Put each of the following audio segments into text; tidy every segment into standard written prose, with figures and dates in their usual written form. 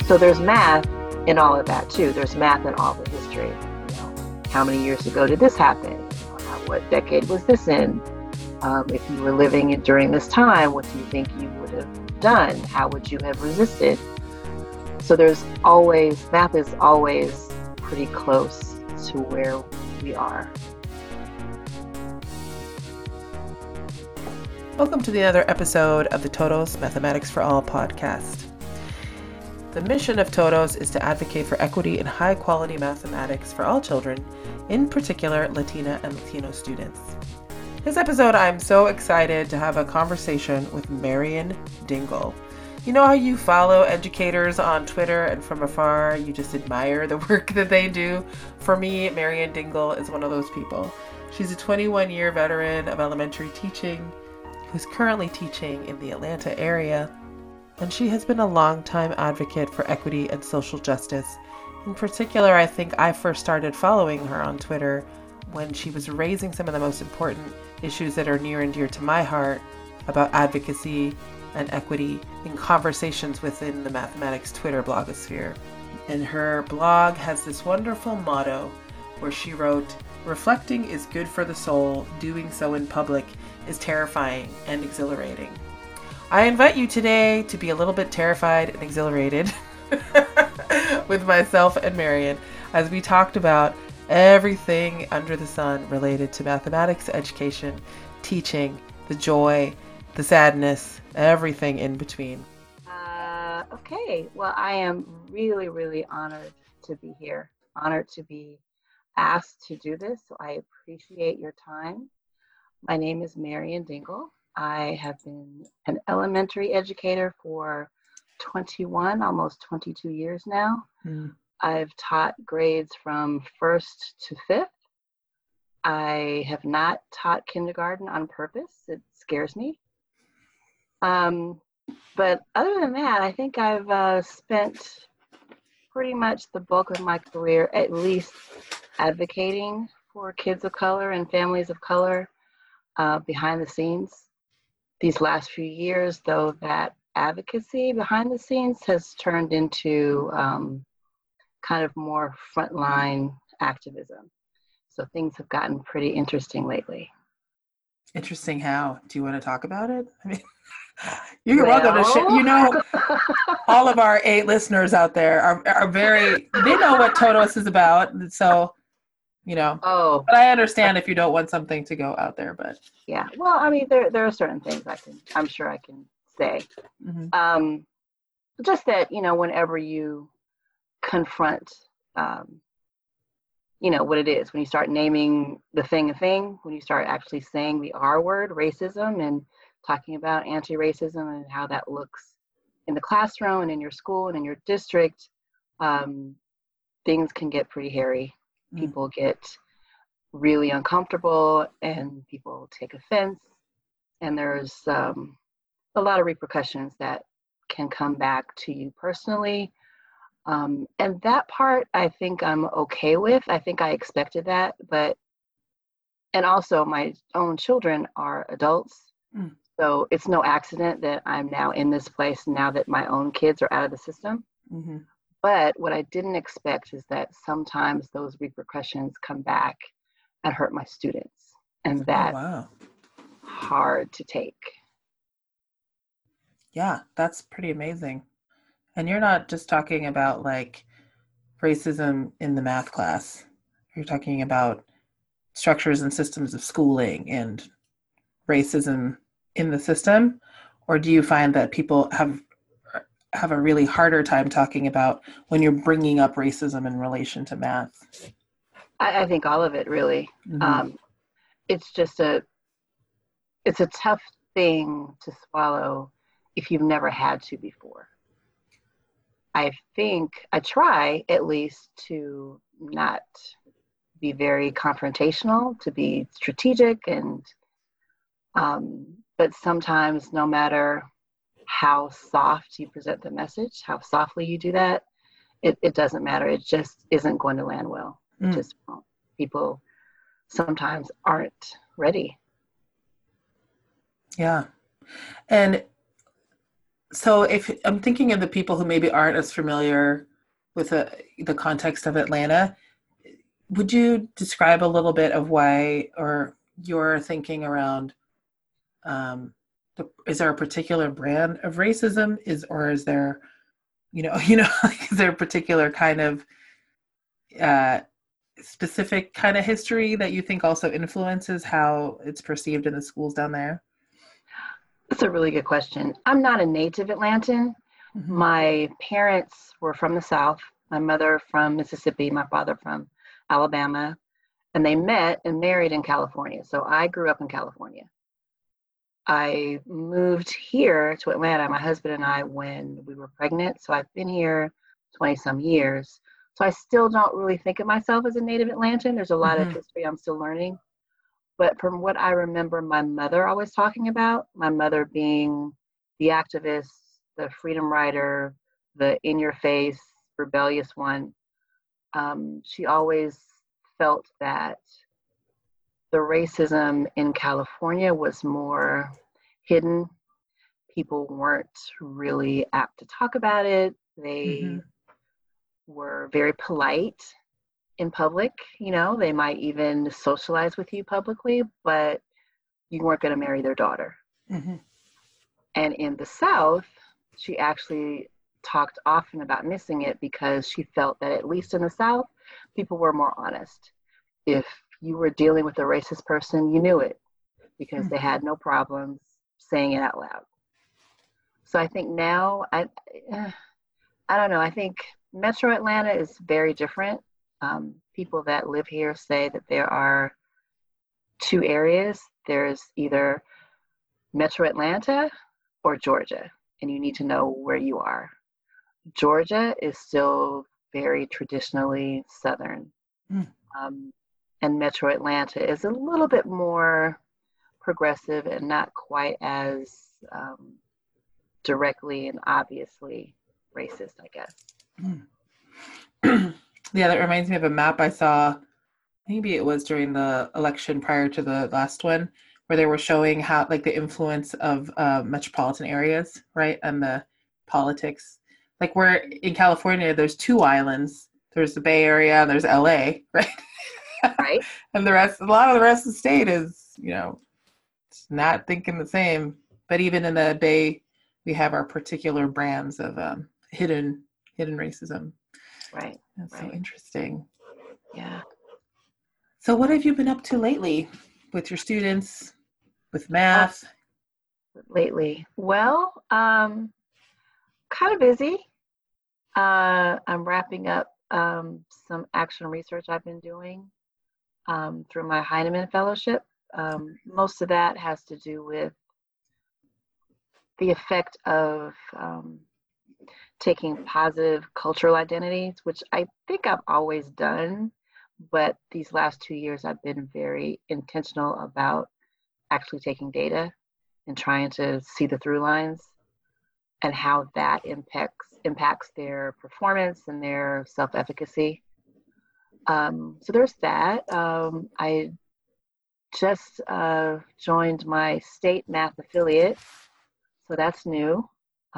So there's math in all of that too. There's math in all the history. How many years ago did this happen? What decade was this in? If you were living it during this time, what do you think you would have done? How would you have resisted? So math is always pretty close to where we are. Welcome to another episode of the Todos Mathematics for All podcast. The mission of Todos is to advocate for equity and high-quality mathematics for all children, in particular Latina and Latino students. This episode, I'm so excited to have a conversation with Marian Dingle. You know how you follow educators on Twitter and from afar you just admire the work that they do? For me, Marian Dingle is one of those people. She's a 21-year veteran of elementary teaching who's currently teaching in the Atlanta area, and she has been a longtime advocate for equity and social justice. In particular, I think I first started following her on Twitter when she was raising some of the most important issues that are near and dear to my heart about advocacy and equity in conversations within the mathematics Twitter blogosphere. And her blog has this wonderful motto where she wrote, "Reflecting is good for the soul, doing so in public is terrifying and exhilarating." I invite you today to be a little bit terrified and exhilarated with myself and Marian as we talked about everything under the sun related to mathematics education, teaching, the joy, the sadness, everything in between. Okay, well, I am really, really honored to be here, honored to be asked to do this, so I appreciate your time. My name is Marian Dingle. I have been an elementary educator for 21, almost 22 years now. I've taught grades from 1st to 5th. I have not taught kindergarten on purpose. It scares me. But other than that, I think I've spent pretty much the bulk of my career at least advocating for kids of color and families of color behind the scenes. These last few years, though, that advocacy behind the scenes has turned into kind of more frontline activism. So things have gotten pretty interesting lately. Interesting how? Do you want to talk about it? I mean, you're welcome to share. You know, all of our 8 listeners out there are very, they know what Todos is about. So, you know, but I understand if you don't want something to go out there, but. Yeah, well, I mean, there are certain things I'm sure I can say. Mm-hmm. Just that, whenever you confront, what it is, when you start naming the thing a thing, when you start actually saying the R word, racism, and talking about anti-racism and how that looks in the classroom and in your school and in your district, things can get pretty hairy. People get really uncomfortable and people take offense, and there's a lot of repercussions that can come back to you personally, and that part I think I'm okay with. I think I expected that, and also my own children are adults, so it's no accident that I'm now in this place now that my own kids are out of the system. But what I didn't expect is that sometimes those repercussions come back and hurt my students. And that's hard to take. Yeah, that's pretty amazing. And you're not just talking about like racism in the math class. You're talking about structures and systems of schooling and racism in the system? Or do you find that people have a really harder time talking about when you're bringing up racism in relation to math? I think all of it, really. It's just it's a tough thing to swallow if you've never had to before. I think I try at least to not be very confrontational, to be strategic, and but sometimes no matter how soft you present the message, how softly you do that, it doesn't matter. It just isn't going to land well. It just won't. People sometimes aren't ready. Yeah. And So if I'm thinking of the people who maybe aren't as familiar with the context of Atlanta, would you describe a little bit of why or your thinking around is there a particular brand of racism or is there is there a particular kind of uh, specific kind of history that you think also influences how it's perceived in the schools down there? That's a really good question. I'm not a native Atlantan. Mm-hmm. My parents were from the South. My mother from Mississippi, my father from Alabama, and they met and married in California. So I grew up in California. I moved here to Atlanta, my husband and I, when we were pregnant. So I've been here 20 some years. So I still don't really think of myself as a native Atlantan. There's a lot of history I'm still learning. But from what I remember my mother always talking about, my mother being the activist, the freedom rider, the in your face, rebellious one, she always felt that the racism in California was more hidden. People weren't really apt to talk about it. They were very polite in public. They might even socialize with you publicly, but you weren't going to marry their daughter. Mm-hmm. And in the South, she actually talked often about missing it because she felt that at least in the South, people were more honest. If you were dealing with a racist person, you knew it because they had no problems saying it out loud. So I think now, I don't know, I think Metro Atlanta is very different. People that live here say that there are two areas. There's either Metro Atlanta or Georgia, and you need to know where you are. Georgia is still very traditionally Southern. And Metro Atlanta is a little bit more progressive and not quite as directly and obviously racist, I guess. Yeah, that reminds me of a map I saw, maybe it was during the election prior to the last one, where they were showing how, like, the influence of metropolitan areas, right? And the politics. Like, we're in California, there's two islands. There's the Bay Area and there's LA, right? Right. And a lot of the rest of the state is, it's not thinking the same. But even in the Bay, we have our particular brands of hidden racism. Right. That's so interesting. Yeah. So what have you been up to lately with your students, with math? Lately? Well, kind of busy. I'm wrapping up some action research I've been doing through my Heinemann Fellowship. Most of that has to do with the effect of taking positive cultural identities, which I think I've always done, but these last 2 years I've been very intentional about actually taking data and trying to see the through lines and how that impacts their performance and their self-efficacy. So there's that. I just joined my state math affiliate, so that's new.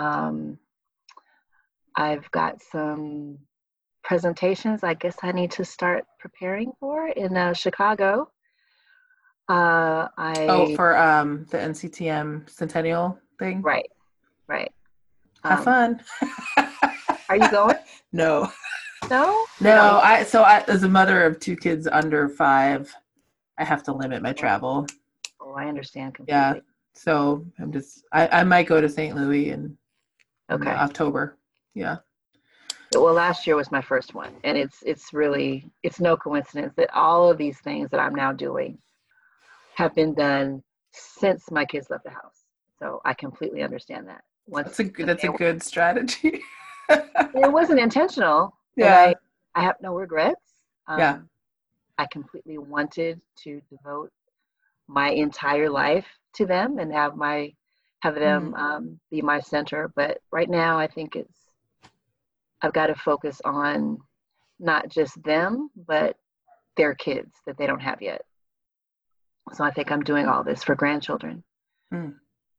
I've got some presentations I guess I need to start preparing for in Chicago. For the NCTM Centennial thing? Right. Have fun. Are you going? No. No? No, I as a mother of two kids under 5, I have to limit my travel. Oh, I understand completely. Yeah. So I might go to St. Louis in October. Yeah. Well, last year was my first one, and it's no coincidence that all of these things that I'm now doing have been done since my kids left the house. So I completely understand that. That's a good strategy. It wasn't intentional. Yeah. I have no regrets. Yeah. I completely wanted to devote my entire life to them and have them be my center. But right now, I think I've got to focus on not just them, but their kids that they don't have yet. So I think I'm doing all this for grandchildren.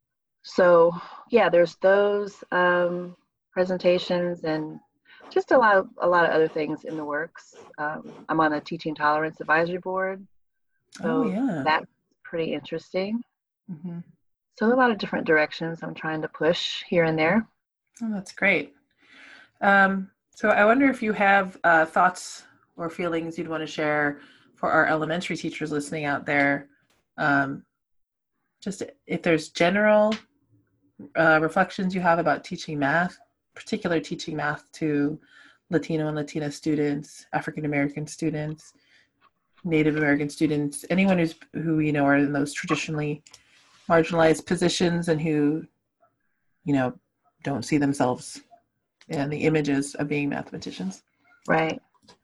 So yeah, there's those presentations and just a lot of other things in the works. I'm on a teaching tolerance advisory board, Oh, so yeah. that's pretty interesting. Hmm. So a lot of different directions I'm trying to push here and there. Oh, that's great. So I wonder if you have thoughts or feelings you'd want to share for our elementary teachers listening out there. Um, just if there's general reflections you have about teaching math, particular teaching math to Latino and Latina students, African American students, Native American students, anyone who are in those traditionally marginalized positions and who don't see themselves in the images of being mathematicians. Right.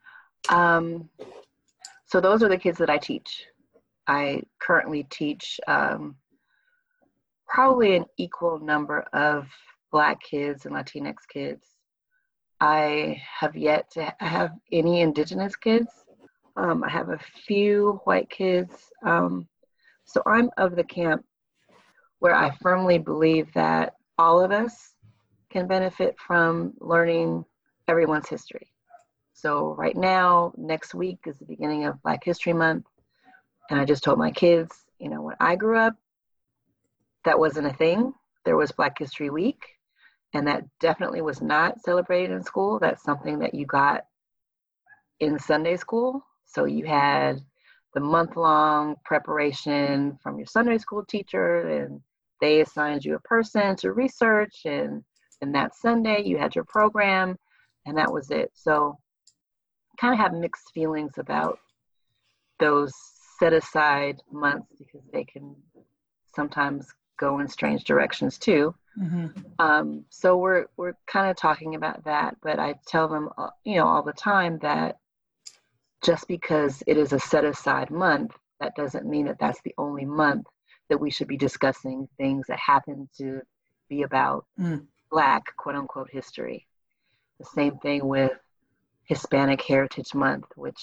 So those are the kids that I teach. I currently teach probably an equal number of Black kids and Latinx kids. I have yet to have any Indigenous kids. I have a few white kids. So I'm of the camp where I firmly believe that all of us can benefit from learning everyone's history. So right now, next week is the beginning of Black History Month. And I just told my kids, when I grew up, that wasn't a thing. There was Black History Week, and that definitely was not celebrated in school. That's something that you got in Sunday school. So you had the month-long preparation from your Sunday school teacher, and they assigned you a person to research, and that Sunday you had your program, and that was it. So kind of have mixed feelings about those set aside months because they can sometimes go in strange directions too. Mm-hmm. So we're kind of talking about that, but I tell them, all the time that just because it is a set aside month, that doesn't mean that that's the only month that we should be discussing things that happen to be about Black, quote unquote, history. The same thing with Hispanic Heritage Month, which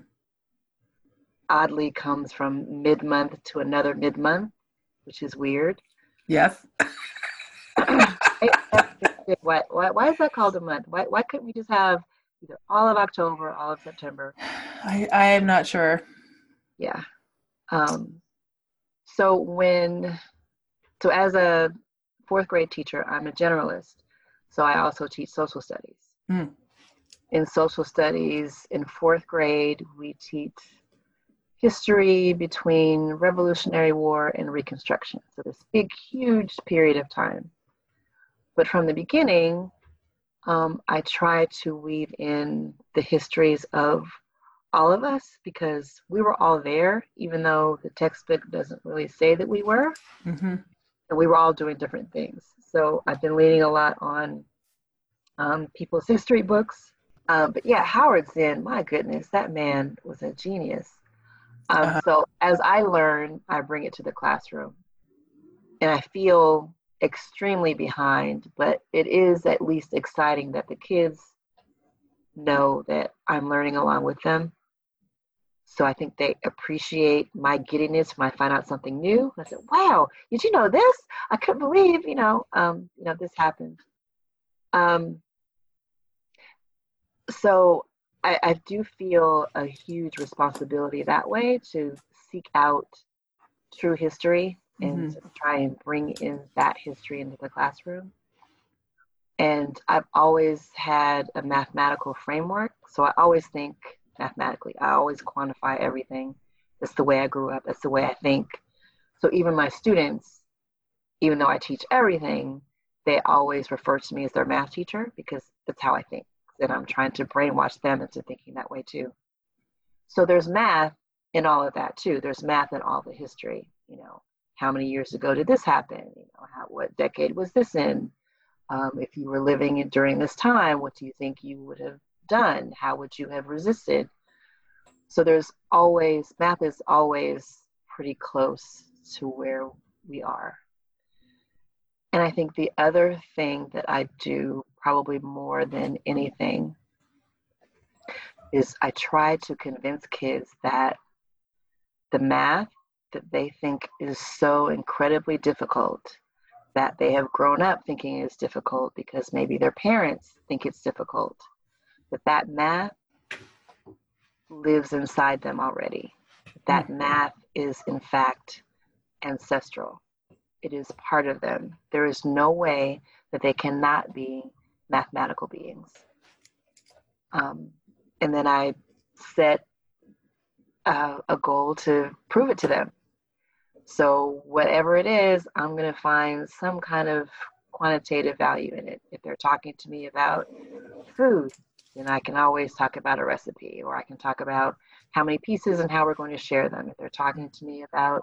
oddly comes from mid-month to another mid-month, which is weird. Yes. Why is that called a month? Why couldn't we just have either all of October, all of September? I am not sure. Yeah. So as a fourth grade teacher, I'm a generalist. So I also teach social studies. In social studies, in fourth grade, we teach history between Revolutionary War and Reconstruction. So this big, huge period of time. But from the beginning, I try to weave in the histories of all of us because we were all there, even though the textbook doesn't really say that we were. And we were all doing different things. So I've been leaning a lot on people's history books. But yeah, Howard Zinn, my goodness, that man was a genius. So as I learn, I bring it to the classroom. And I feel extremely behind, but it is at least exciting that the kids know that I'm learning along with them. So I think they appreciate my giddiness when I find out something new. I said, wow, did you know this? I couldn't believe, this happened. So I do feel a huge responsibility that way to seek out true history and try and bring in that history into the classroom. And I've always had a mathematical framework. So I always think mathematically. I always quantify everything. That's the way I grew up. That's the way I think. So even my students, even though I teach everything, they always refer to me as their math teacher because that's how I think. And I'm trying to brainwash them into thinking that way too. So there's math in all of that too. There's math in all the history. How many years ago did this happen? What decade was this in? If you were living during this time, what do you think you would have done? How would you have resisted? So math is always pretty close to where we are. And I think the other thing that I do probably more than anything is I try to convince kids that the math that they think is so incredibly difficult that they have grown up thinking is difficult because maybe their parents think it's difficult. But that math lives inside them already. That math is, in fact, ancestral. It is part of them. There is no way that they cannot be mathematical beings. And then I set a goal to prove it to them. So whatever it is, I'm going to find some kind of quantitative value in it. If they're talking to me about food, then I can always talk about a recipe, or I can talk about how many pieces and how we're going to share them. If they're talking to me about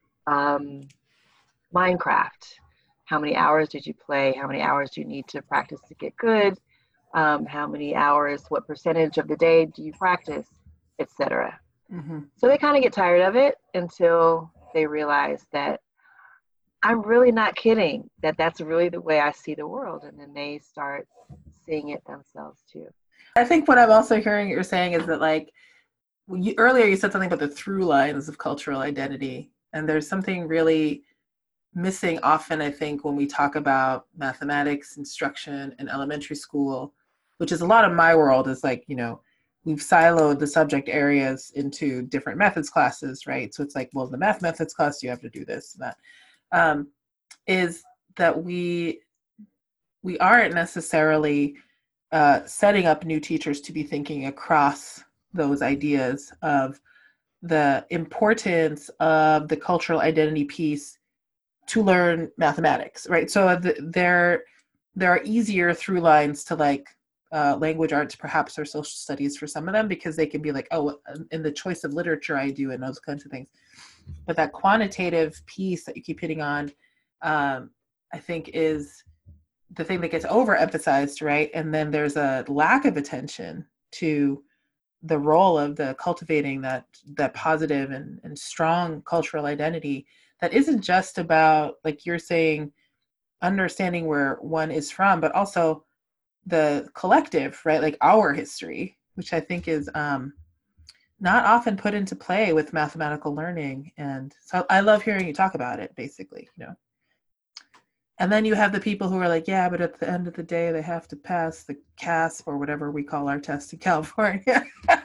Minecraft, how many hours did you play? How many hours do you need to practice to get good? How many hours, what percentage of the day do you practice, etc. So they kind of get tired of it until they realize that I'm really not kidding, that that's really the way I see the world. And then they start seeing it themselves too. I think what I'm also hearing you're saying is that, like, earlier you said something about the through lines of cultural identity. And there's something really missing often, I think, when we talk about mathematics instruction in elementary school, which is a lot of my world, is like, you know, we've siloed the subject areas into different methods classes, right? So it's like, well, the math methods class, you have to do this and that. Is that we aren't necessarily setting up new teachers to be thinking across those ideas of the importance of the cultural identity piece to learn mathematics, right? So there are easier through lines to, like, language arts perhaps, or social studies for some of them, because they can be like, oh, in the choice of literature I do, and those kinds of things. But that quantitative piece that you keep hitting on, I think is the thing that gets overemphasized, right? And then there's a lack of attention to the role of the cultivating that positive and strong cultural identity that isn't just about, like you're saying, understanding where one is from, but also the collective, right? Like our history, which I think is not often put into play with mathematical learning. And so I love hearing you talk about it, basically, you know. And then you have the people who are like, yeah, but at the end of the day, they have to pass the CASP or whatever we call our test in California.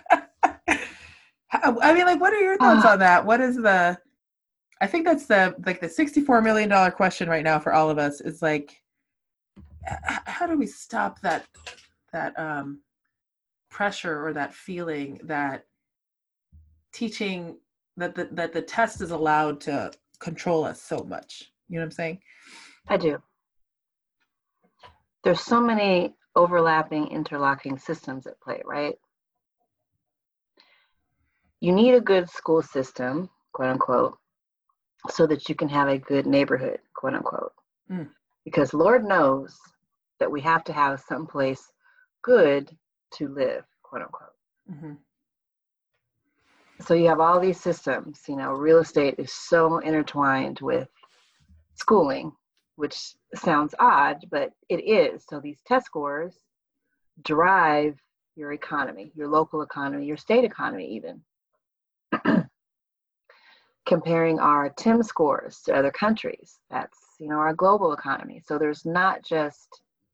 I mean, like, what are your thoughts on that? What is I think that's the $64 million question right now for all of us, is like, how do we stop that pressure, or that feeling that teaching, that the test is allowed to control us so much? You know what I'm saying? I do. There's so many overlapping, interlocking systems at play, right? You need a good school system, quote unquote, so that you can have a good neighborhood, quote unquote. Because Lord knows that we have to have someplace good to live, quote unquote. So you have all these systems, you know, real estate is so intertwined with schooling, which sounds odd, but it is. So these test scores drive your economy, your local economy, your state economy even. Comparing our TIM scores to other countries, that's, you know, our global economy. So it's not just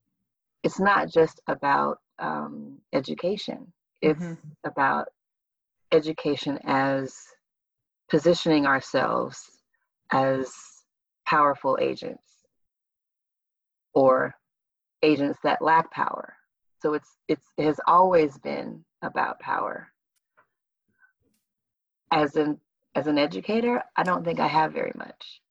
about education. It's about education as positioning ourselves as powerful agents, or agents that lack power. So it has always been about power. As an educator, I don't think I have very much.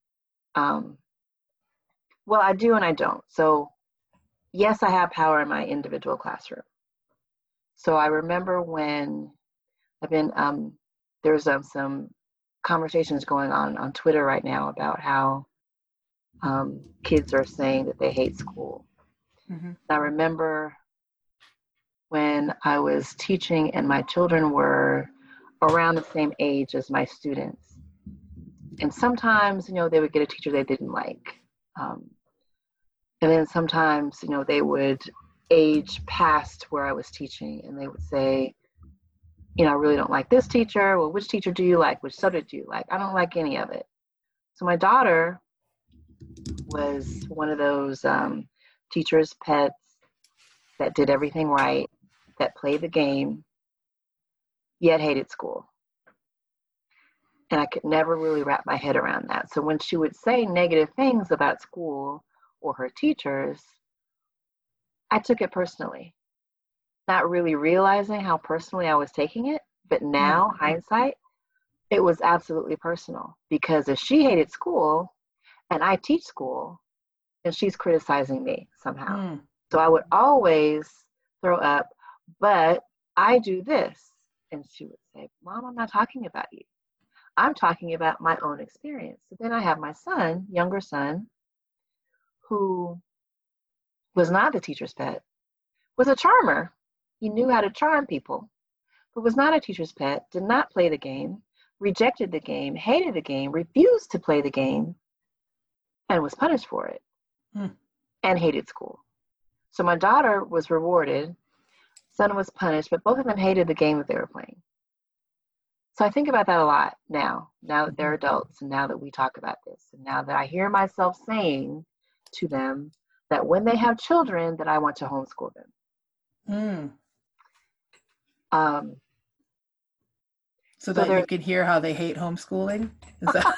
Well, I do and I don't. So yes, I have power in my individual classroom. So I remember when I've been, there's some conversations going on Twitter right now about how kids are saying that they hate school. I remember when I was teaching and my children were around the same age as my students. And sometimes, you know, they would get a teacher they didn't like. And then sometimes, you know, they would age past where I was teaching and they would say, you know, I really don't like this teacher. Well, which teacher do you like? Which subject do you like? I don't like any of it. So my daughter was one of those teachers' pets that did everything right, that played the game, yet hated school. And I could never really wrap my head around that. So when she would say negative things about school or her teachers, I took it personally, not really realizing how personally I was taking it. But now, hindsight, it was absolutely personal, because if she hated school and I teach school, then she's criticizing me somehow. So I would always throw up, but I do this. And she would say, Mom, I'm not talking about you. I'm talking about my own experience. So then I have my son, younger son, who was not the teacher's pet, was a charmer. He knew how to charm people, but was not a teacher's pet, did not play the game, rejected the game, hated the game, refused to play the game, and was punished for it, and hated school. So my daughter was rewarded, son was punished, but both of them hated the game that they were playing. So I think about that a lot now that they're adults, and now that we talk about this, and now that I hear myself saying to them that when they have children, that I want to homeschool them. So that you can hear how they hate homeschooling? Is that...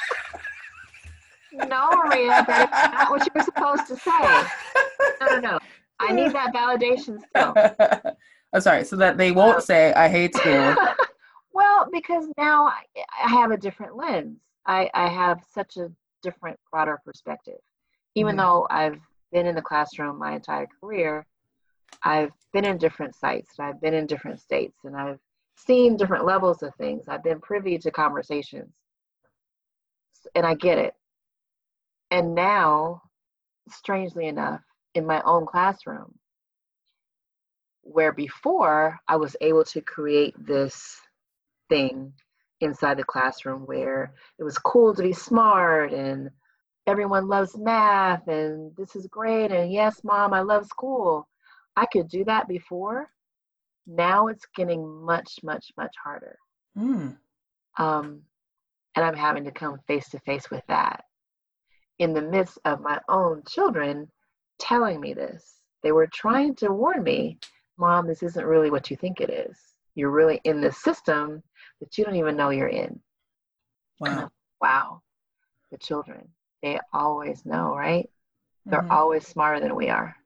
No, Maria, that is not what you were supposed to say. No. I need that validation still. I'm sorry, so that they won't say, I hate school. Well, because now I have a different lens. I have such a different, broader perspective. Even though I've been in the classroom my entire career, I've been in different sites, and I've been in different states, and I've seen different levels of things. I've been privy to conversations, and I get it. And now, strangely enough, in my own classroom, where before I was able to create this thing inside the classroom where it was cool to be smart, and everyone loves math, and this is great, and yes, Mom, I love school. I could do that before. Now it's getting much, much, much harder. And I'm having to come face to face with that in the midst of my own children telling me this. They were trying to warn me, Mom, this isn't really what you think it is. You're really in this system that you don't even know you're in. Wow. Wow. The children, they always know, right? They're always smarter than we are.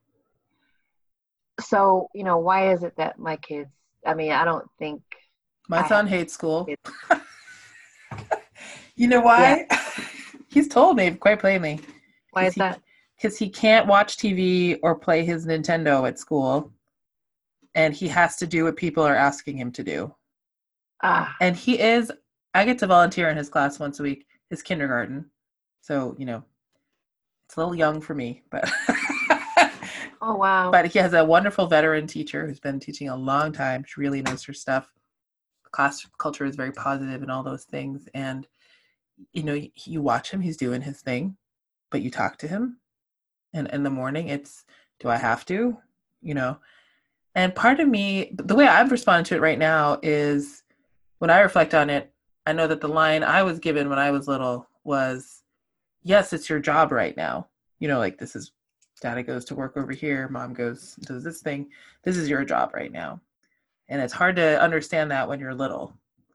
So, why is it that my kids, I don't think. My son hates school. You know why? Yeah. He's told me quite plainly. Why is that? Because he can't watch TV or play his Nintendo at school. And he has to do what people are asking him to do. And I get to volunteer in his class once a week, his kindergarten. So, it's a little young for me, but. Oh, wow. But he has a wonderful veteran teacher who's been teaching a long time. She really knows her stuff. The class culture is very positive and all those things. And, you watch him, he's doing his thing, but you talk to him. And in the morning, it's, do I have to? And part of me, the way I've responded to it right now is when I reflect on it, I know that the line I was given when I was little was, yes, it's your job right now. This is, Daddy goes to work over here, Mom does this thing. This is your job right now. And it's hard to understand that when you're little,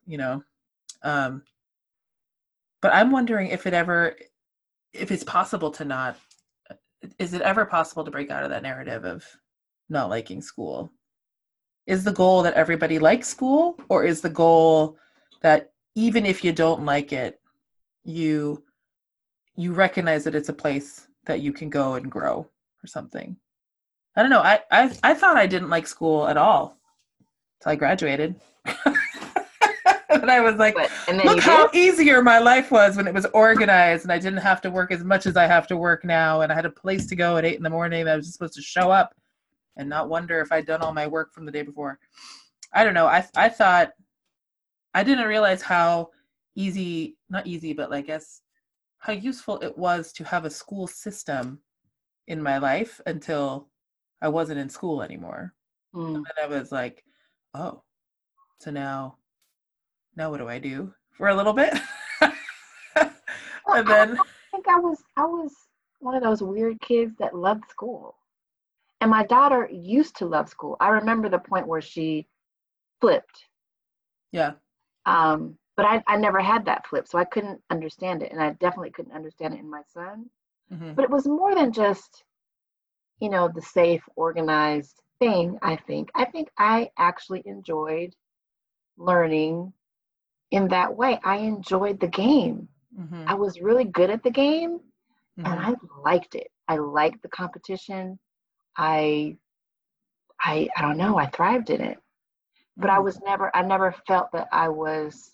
but I'm wondering if it's possible is it ever possible to break out of that narrative of not liking school? Is the goal that everybody likes school, or is the goal that even if you don't like it, you recognize that it's a place that you can go and grow or something? I don't know. I thought I didn't like school at all until I graduated. And I was like, look how easier my life was when it was organized and I didn't have to work as much as I have to work now. And I had a place to go at 8 a.m. I was just supposed to show up and not wonder if I'd done all my work from the day before. I don't know. I thought, I didn't realize how not easy, but I guess how useful it was to have a school system in my life until I wasn't in school anymore. And then I was like, oh, so now what do I do for a little bit? And then I think think I was one of those weird kids that loved school. And my daughter used to love school. I remember the point where she flipped. Yeah. But I never had that flip, so I couldn't understand it. And I definitely couldn't understand it in my son. Mm-hmm. But it was more than just, the safe, organized thing, I think. I think I actually enjoyed learning in that way. I enjoyed the game. Mm-hmm. I was really good at the game, Mm-hmm. and I liked it. I liked the competition. I don't know, I thrived in it. But I never felt that I was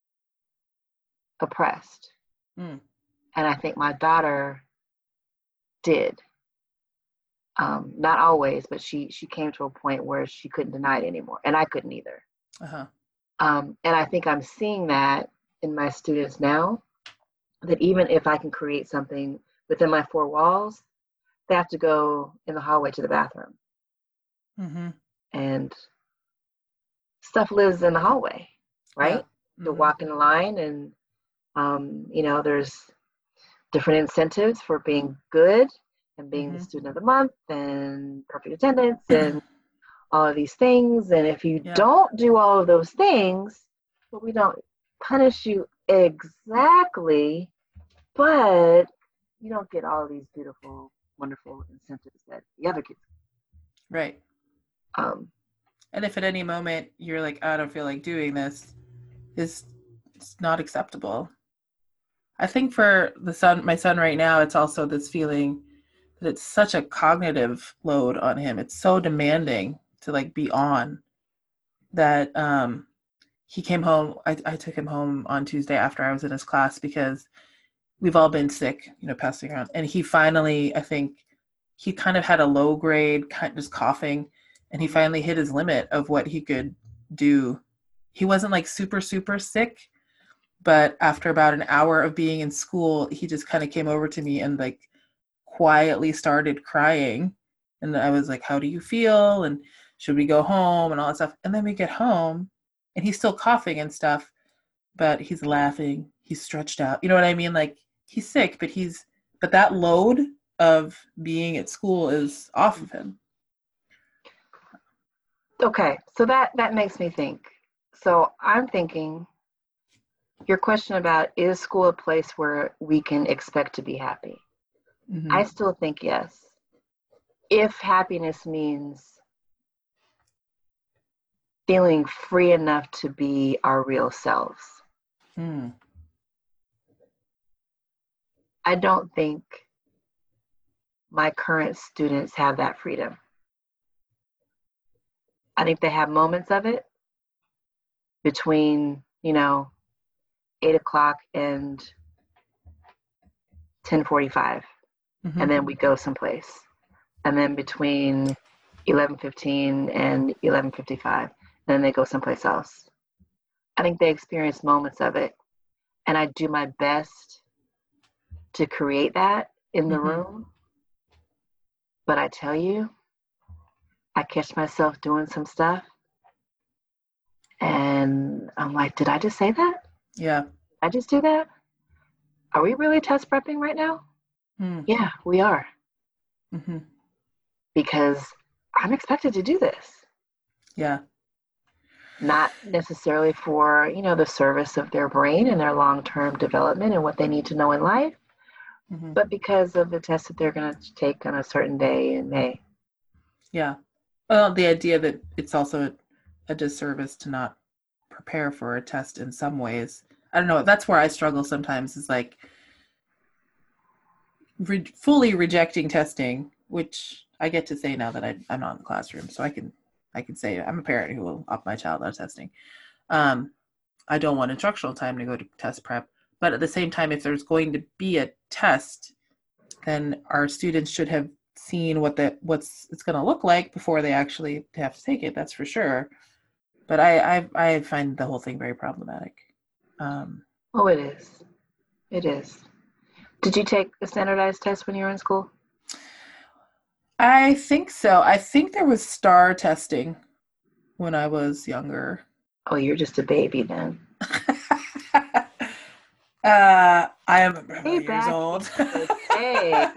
oppressed. Mm. And I think my daughter did. Not always, but she came to a point where she couldn't deny it anymore, and I couldn't either. Uh-huh. And I think I'm seeing that in my students now, that even if I can create something within my four walls, they have to go in the hallway to the bathroom. Mm-hmm. And stuff lives in the hallway, right? Yeah. To walk in line, and there's different incentives for being good and being the student of the month and perfect attendance and all of these things. And if you don't do all of those things, well, we don't punish you exactly, but you don't get all of these beautiful, wonderful incentives that the other kids get. Right. And if at any moment you're like, I don't feel like doing this, it's not acceptable. I think for my son right now, it's also this feeling that it's such a cognitive load on him. It's so demanding to like be on that he came home. I took him home on Tuesday after I was in his class because we've all been sick, passing around. And he finally, I think he kind of had a low grade, kind of just coughing, and he finally hit his limit of what he could do. He wasn't like super, super sick, but after about an hour of being in school, he just kind of came over to me and like quietly started crying. And I was like, how do you feel? And should we go home and all that stuff? And then we get home and he's still coughing and stuff, but he's laughing. He's stretched out. You know what I mean? Like he's sick, but that load of being at school is off of him. Okay, so that makes me think. So I'm thinking your question about, is school a place where we can expect to be happy? Mm-hmm. I still think yes. If happiness means feeling free enough to be our real selves. I don't think my current students have that freedom. I think they have moments of it between, 8 o'clock and 10:45. Mm-hmm. And then we go someplace. And then between 11:15 and 11:55, and then they go someplace else. I think they experience moments of it. And I do my best to create that in the room. But I tell you, I catch myself doing some stuff. And I'm like, did I just say that? Yeah. I just do that? Are we really test prepping right now? Yeah, we are. Mm-hmm. Because I'm expected to do this. Yeah. Not necessarily for, the service of their brain and their long-term development and what they need to know in life, but because of the test that they're going to take on a certain day in May. Yeah. Well, the idea that it's also a disservice to not prepare for a test in some ways. I don't know. That's where I struggle sometimes, is like fully rejecting testing, which I get to say now that I'm not in the classroom. So I can say I'm a parent who will opt my child out of testing. I don't want instructional time to go to test prep. But at the same time, if there's going to be a test, then our students should have seen what it's going to look like before they actually have to take it. That's for sure. But I find the whole thing very problematic. Oh, it is. It is. Did you take a standardized test when you were in school? I think so. I think there was STAR testing when I was younger. Oh, you're just a baby then. I am about Way years back old. in the day,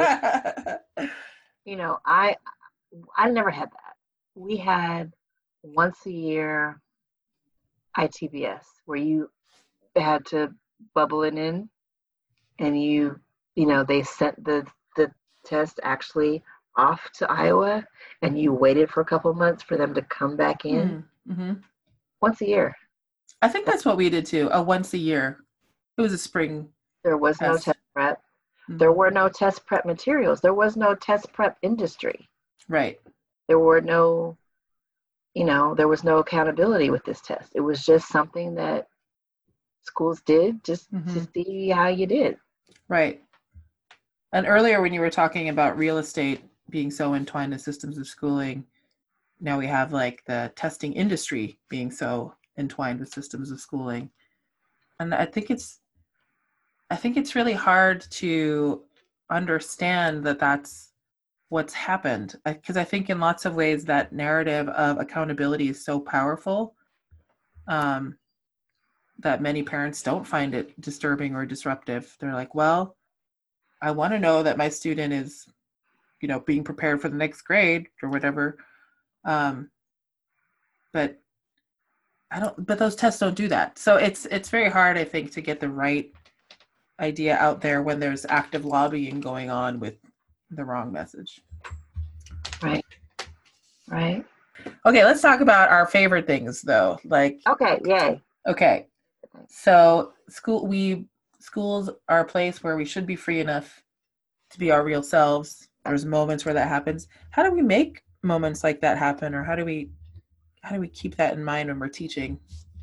you know, I never had that. We had once a year ITBS where you had to bubble it in, and you know, they sent the test actually off to Iowa, and you waited for a couple of months for them to come back in Mm-hmm. once a year. I think that's what we did too. Once a year. It was a spring There was no test. test prep. There Mm-hmm. were no test prep materials. There was no test prep industry. Right. There were no, you know, there was no accountability with this test. It was just something that schools did just to Mm-hmm. see how you did. Right. And earlier when you were talking about real estate being so entwined in systems of schooling, now we have like the testing industry being so entwined with systems of schooling. And I think it's really hard to understand that that's what's happened, because I think in lots of ways that narrative of accountability is so powerful, um, that many parents don't find it disturbing or disruptive. They're like, well, I want to know that my student is, you know, being prepared for the next grade or whatever. Um, but I don't. But those tests don't do that. So it's very hard, I think, to get the right idea out there when there's active lobbying going on with the wrong message. Right. Right. Okay, let's talk about our favorite things though. Like, Okay. Yay. okay, so schools are a place where we should be free enough to be our real selves. There's moments where that happens. How do we make moments like that happen, or how do we keep that in mind when we're teaching?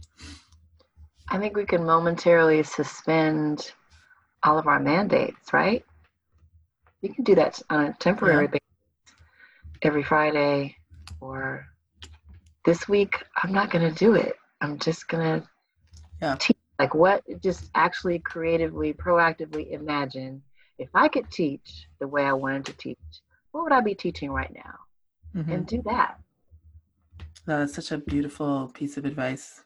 I think we can momentarily suspend all of our mandates, right? You can do that on a Yeah. temporary basis every Friday, or this week, I'm not going to do it. I'm just going to Yeah. teach. Like, what, just actually creatively, proactively imagine if I could teach the way I wanted to teach, what would I be teaching right now? Mm-hmm. And do that. That's such a beautiful piece of advice.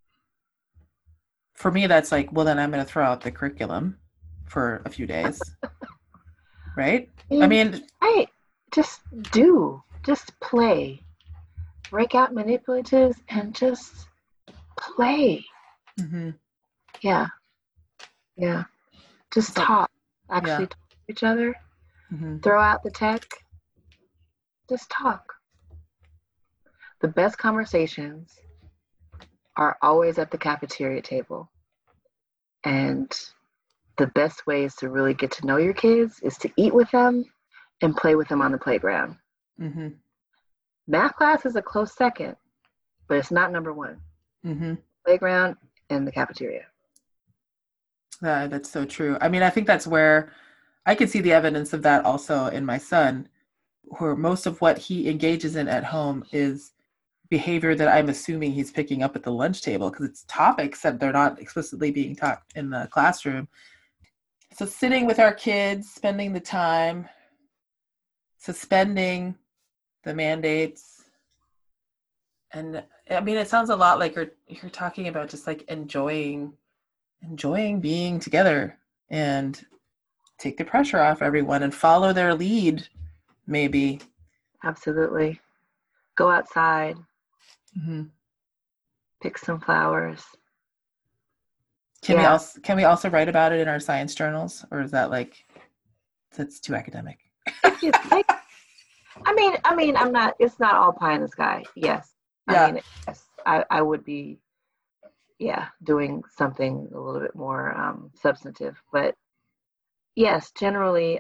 For me, that's like, well, then I'm going to throw out the curriculum for a few days, right? I And mean, I just just play, break out manipulatives and just play. mm-hmm. Yeah, yeah. Just So, talk. yeah. Actually talk to each other. Mm-hmm. Throw out the tech. Just talk. The best conversations are always at the cafeteria table. And the best ways to really get to know your kids is to eat with them and play with them on the playground. Mm-hmm. Math class is a close second, but it's not number one. Mm-hmm. Playground and the cafeteria. That's so true. I mean, I think that's where I can see the evidence of that also in my son, where most of what he engages in at home is behavior that I'm assuming he's picking up at the lunch table because it's topics that they're not explicitly being taught in the classroom. So sitting with our kids, spending the time, suspending the mandates. And I mean, it sounds a lot like you're talking about just like enjoying being together and take the pressure off everyone and follow their lead, maybe. Absolutely. Go outside, Mm-hmm. pick some flowers. Can we Yeah. also write about it in our science journals, or is that like that's too academic? If you think, I'm not, it's not all pie in the sky. Yes. Yeah. Yes, I would be, yeah, doing something a little bit more substantive. But yes, generally,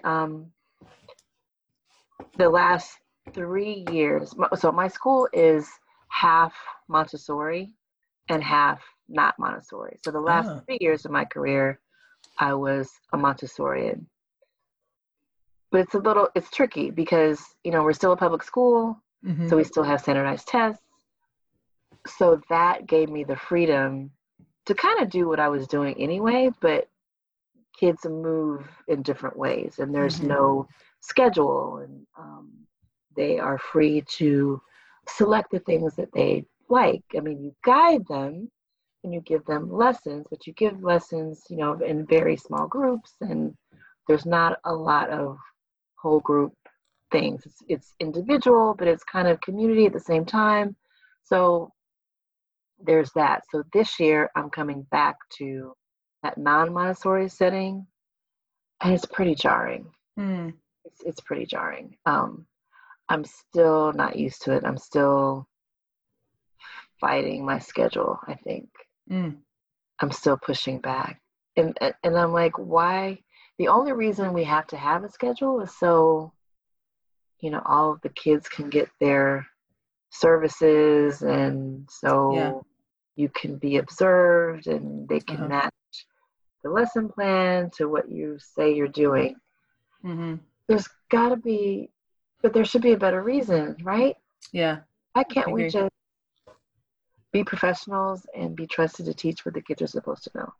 the last 3 years, so my school is half Montessori and half not Montessori. So the last Oh. 3 years of my career, I was a Montessorian. But it's tricky because, you know, we're still a public school, Mm-hmm. so we still have standardized tests. So that gave me the freedom to kind of do what I was doing anyway, but kids move in different ways and there's Mm-hmm. no schedule, and they are free to select the things that they like. I mean, you guide them, and you give them lessons, but you give lessons, in very small groups, and there's not a lot of whole group things. It's individual, but it's kind of community at the same time. So there's that. So this year I'm coming back to that non-Montessori setting, and it's pretty jarring. It's pretty jarring. I'm still not used to it. I'm still fighting my schedule, I think. I'm still pushing back. And I'm like, why? The only reason we have to have a schedule is so, all of the kids can get their services, and so you can be observed and they can match the lesson plan to what you say you're doing. There's got to be, but there should be a better reason, right? Yeah. Why can't we just be professionals and be trusted to teach what the kids are supposed to know?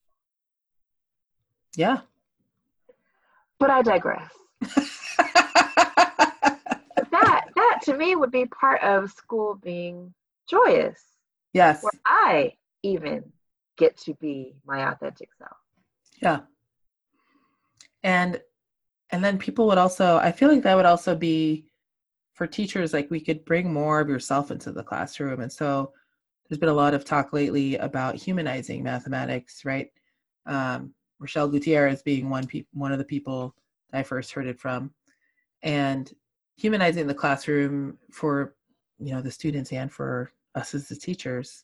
Yeah. But I digress. That to me would be part of school being joyous. Yes. Where I even get to be my authentic self. Yeah. And then people would also, I feel like that would also be for teachers, like we could bring more of yourself into the classroom. And so there's been a lot of talk lately about humanizing mathematics, right? Rochelle Gutierrez being one of the people I first heard it from, and humanizing the classroom for, the students and for us as the teachers.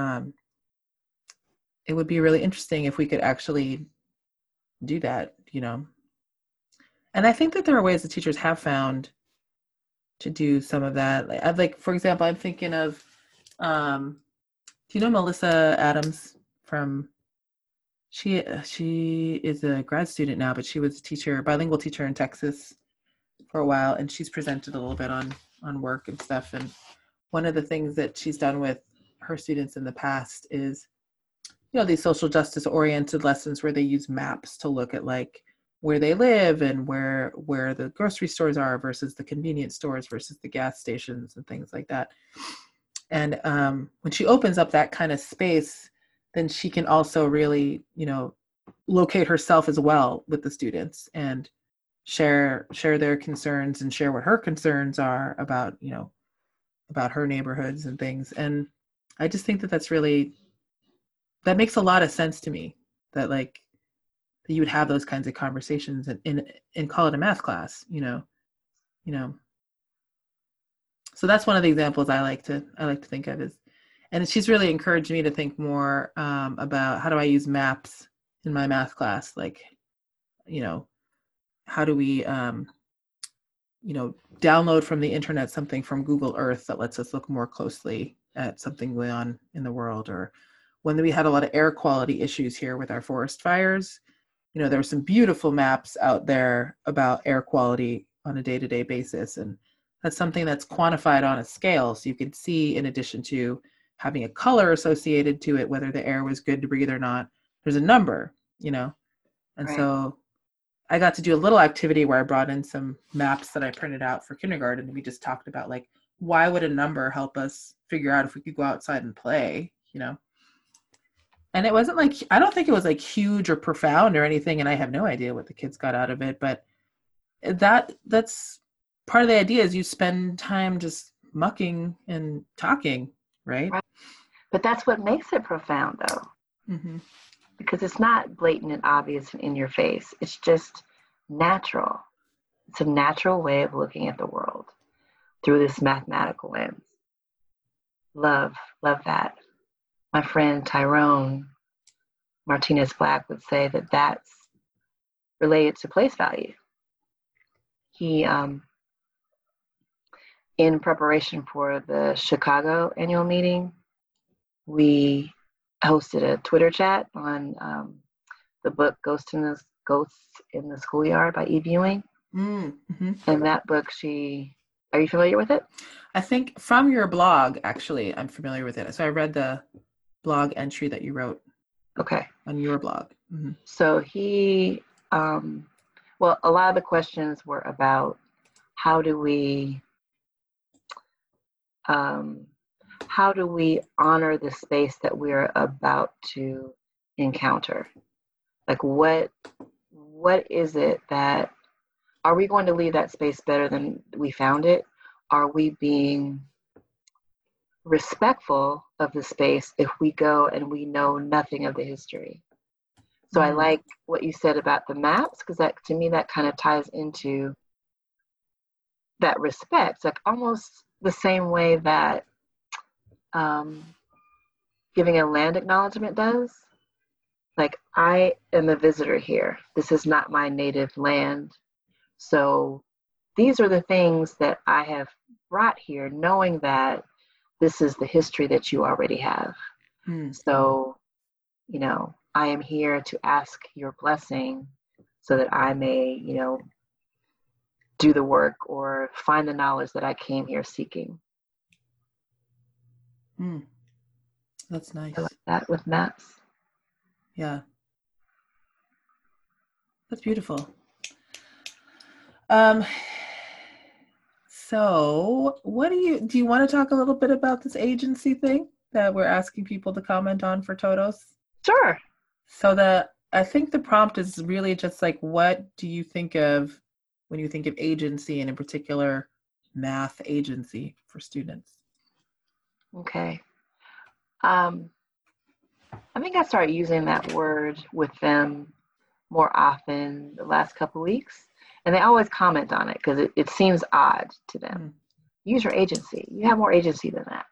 It would be really interesting if we could actually do that, And I think that there are ways that teachers have found to do some of that. Like for example, I'm thinking of, do you know Melissa Adams she is a grad student now, but she was a bilingual teacher in Texas for a while, and she's presented a little bit on work and stuff. And one of the things that she's done with her students in the past is, these social justice oriented lessons where they use maps to look at like where they live and where the grocery stores are versus the convenience stores versus the gas stations and things like that. And when she opens up that kind of space, then she can also really, locate herself as well with the students and share their concerns and share what her concerns are about, about her neighborhoods and things. And I just think that that makes a lot of sense to me, that like that you would have those kinds of conversations and call it a math class, So that's one of the examples I like to think of and she's really encouraged me to think more about how do I use maps in my math class? Like, how do we, download from the internet something from Google Earth that lets us look more closely at something going on in the world? Or when we had a lot of air quality issues here with our forest fires, there were some beautiful maps out there about air quality on a day-to-day basis. And that's something that's quantified on a scale. So you can see, in addition to having a color associated to it, whether the air was good to breathe or not, there's a number, And right. So I got to do a little activity where I brought in some maps that I printed out for kindergarten. And we just talked about like, why would a number help us figure out if we could go outside and play, And it wasn't like, I don't think it was like huge or profound or anything. And I have no idea what the kids got out of it, but that's part of the idea is you spend time just mucking and talking, right? But that's what makes it profound though. Because it's not blatant and obvious and in your face. It's just natural. It's a natural way of looking at the world through this mathematical lens. Love that. My friend Tyrone Martinez Black would say that that's related to place value. He, in preparation for the Chicago annual meeting, we hosted a Twitter chat on the book Ghosts in the Schoolyard by Eve Ewing. And that book, are you familiar with it? I think from your blog, actually, I'm familiar with it. So I read the blog entry that you wrote. Okay. On your blog. So he, a lot of the questions were about how do we how do we honor the space that we're about to encounter? Like what is it that, are we going to leave that space better than we found it? Are we being respectful of the space if we go and we know nothing of the history? So I like what you said about the maps, because that, to me, that kind of ties into that respect, like almost the same way that giving a land acknowledgement does. Like, I am a visitor here. This is not my native land. So these are the things that I have brought here, knowing that this is the history that you already have. So, you know, I am here to ask your blessing so that I may, you know, do the work or find the knowledge that I came here seeking. That's nice. I like that with maps. Yeah. That's beautiful. So what do you want to talk a little bit about this agency thing that we're asking people to comment on for Todos? Sure. So I think the prompt is really just like, what do you think of when you think of agency, and in particular, math agency for students? Okay. I think I started using that word with them more often the last couple of weeks, and they always comment on it because it seems odd to them. Use your agency. You have more agency than that.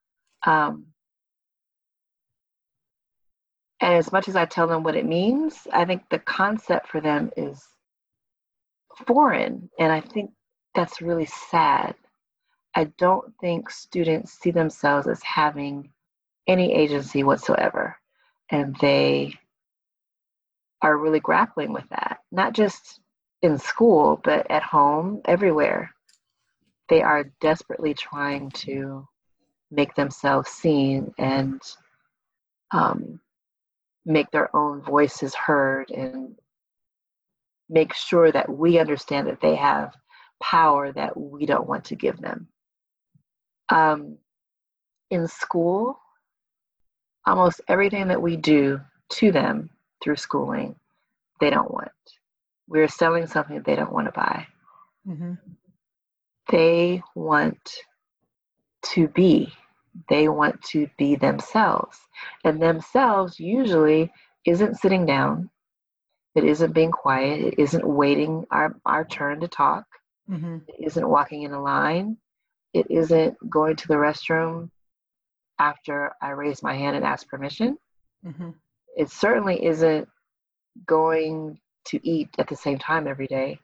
And as much as I tell them what it means, I think the concept for them is foreign, and I think that's really sad. I don't think students see themselves as having any agency whatsoever, and they are really grappling with that, not just in school, but at home, everywhere. They are desperately trying to make themselves seen and make their own voices heard, and make sure that we understand that they have power that we don't want to give them. In school, almost everything that we do to them through schooling, they don't want. We're selling something they don't want to buy. They want to be. They want to be themselves. And themselves usually isn't sitting down. It isn't being quiet. It isn't waiting our turn to talk. It isn't walking in a line. It isn't going to the restroom after I raise my hand and ask permission. It certainly isn't going to eat at the same time every day.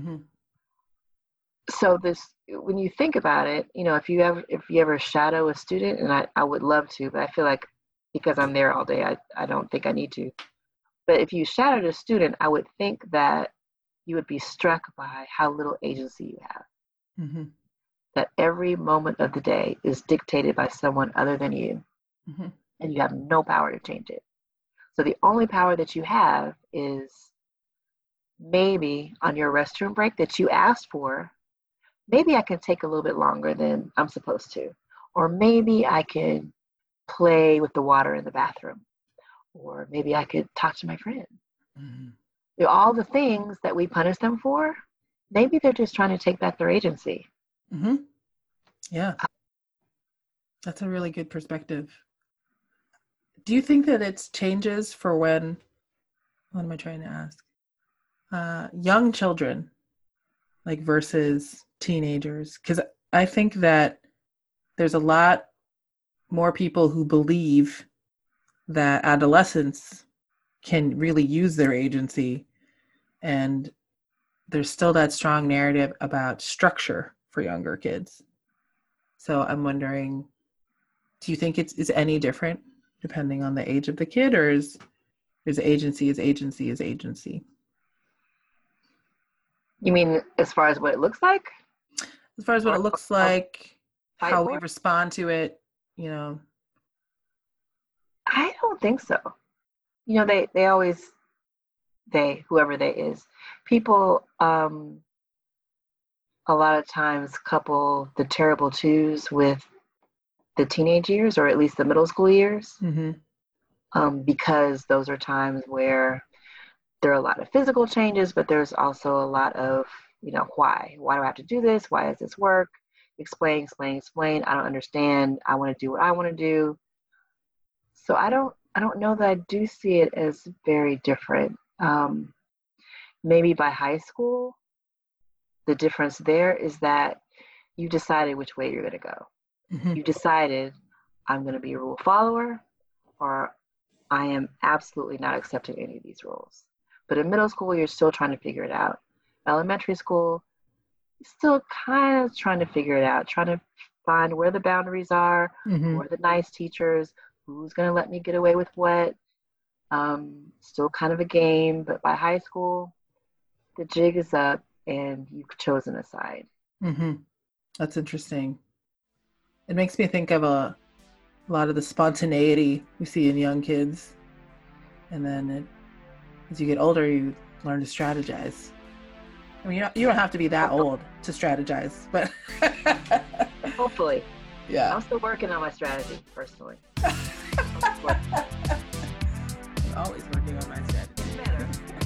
So this, when you think about it, you know, if you ever shadow a student, and I would love to, but I feel like because I'm there all day, I don't think I need to. But if you shadowed a student, I would think that you would be struck by how little agency you have. That every moment of the day is dictated by someone other than you, and you have no power to change it. So the only power that you have is maybe on your restroom break that you asked for, maybe I can take a little bit longer than I'm supposed to. Or maybe I can play with the water in the bathroom. Or maybe I could talk to my friend. You know, all the things that we punish them for, maybe they're just trying to take back their agency. Yeah. That's a really good perspective. Do you think that it's changes for when, what am I trying to ask? Young children, like versus teenagers? Because I think that there's a lot more people who believe that adolescents can really use their agency, and there's still that strong narrative about structure for younger kids. So I'm wondering, do you think it's any different depending on the age of the kid, or is agency is agency is agency? You mean as far as what it looks like? As far as what it looks like, how we for? respond to it, you know? I don't think so. You know, they always, whoever they is, people a lot of times couple the terrible twos with the teenage years, or at least the middle school years, because those are times where there are a lot of physical changes, but there's also a lot of, why do I have to do this? Why does this work? Explain. I don't understand. I want to do what I want to do. So I don't know that I do see it as very different. Maybe by high school, the difference there is that you decided which way you're going to go. You decided, I'm going to be a rule follower, or I am absolutely not accepting any of these rules. But in middle school, you're still trying to figure it out. Elementary school, still kind of trying to figure it out, trying to find where the boundaries are, who are the nice teachers, who's going to let me get away with what. Still kind of a game, but by high school, the jig is up and you've chosen a side. That's interesting. It makes me think of a lot of the spontaneity we see in young kids. And then as you get older, you learn to strategize. I mean, you don't have to be that old to strategize, but hopefully. Yeah. I'm still working on my strategy, personally. I'm always working on my strategy. Better.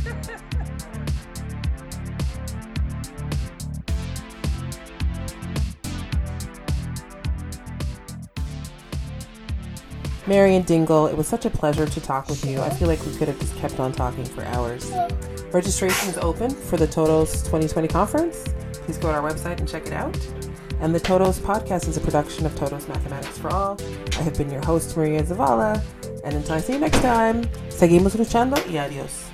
Marian Dingle, it was such a pleasure to talk with you. I feel like we could have just kept on talking for hours. Registration is open for the TOTOS 2020 conference. Please go to our website and check it out. And the TOTOS podcast is a production of TOTOS Mathematics for All. I have been your host, Maria Zavala. And until I see you next time, seguimos luchando y adios.